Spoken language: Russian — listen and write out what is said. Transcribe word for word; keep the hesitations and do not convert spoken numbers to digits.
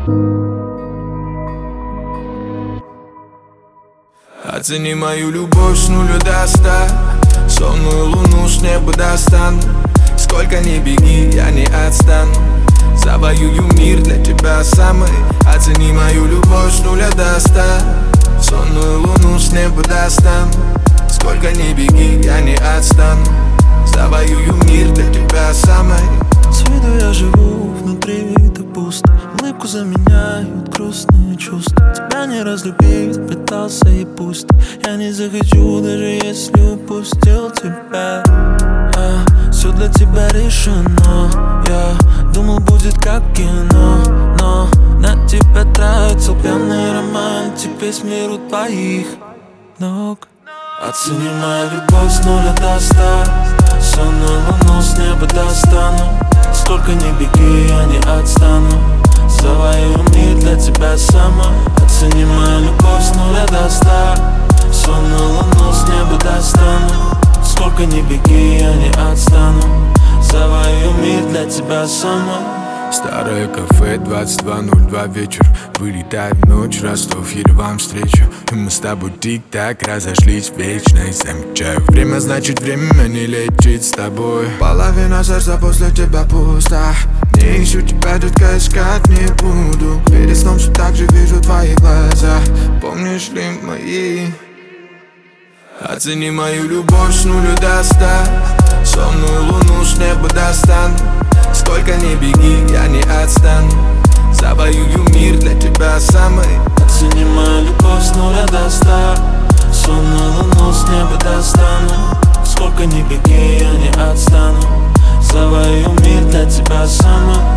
Оцени мою любовь с нуля до ста. Сонную луну с неба достану. Сколько ни беги, я не отстану. Завоюю мир для тебя самый. Оцени мою любовь с нуля до ста. Сонную луну с неба достану. Сколько ни беги, я не отстану. Завоюю мир для тебя самый. С виду я живу, внутри это пусто. Улыбку заменяют грустные чувства. Тебя не разлюбить, пытался и пусть. Я не захочу, даже если упустил тебя. а, Все для тебя решено. Я думал, будет как кино, но на тебя тратил пьяный романтик. Весь мир у твоих ног. Оцени мою любовь с нуля до ста. Сонную луну с неба достану. Сколько ни беги, я не отстану. Завоюю мир для тебя сама. Оцени мою любовь с нуля до ста. Сонную луну с неба достану. Сколько ни беги, я не отстану. Завоюю мир для тебя сама. Старое кафе, двадцать два ноль два вечер. Вылетай в ночь, Ростов, Ереван встречу. И мы с тобой тик-так разошлись в вечность. Замечаю время, значит время не летит с тобой. Половина сердца после тебя пуста. Не ищу тебя, детка, искать не буду. Перед сном все так же вижу твои глаза. Помнишь ли мои? Оцени мою любовь с нуля до ста. Сонную луну с неба достану. Сколько ни беги, я не отстану. Завоюю мир для тебя самый. Оцени мою любовь с нуля до ста. Сонную луну с неба достану. Сколько ни беги, я не отстану. Завоюю мир для тебя сама.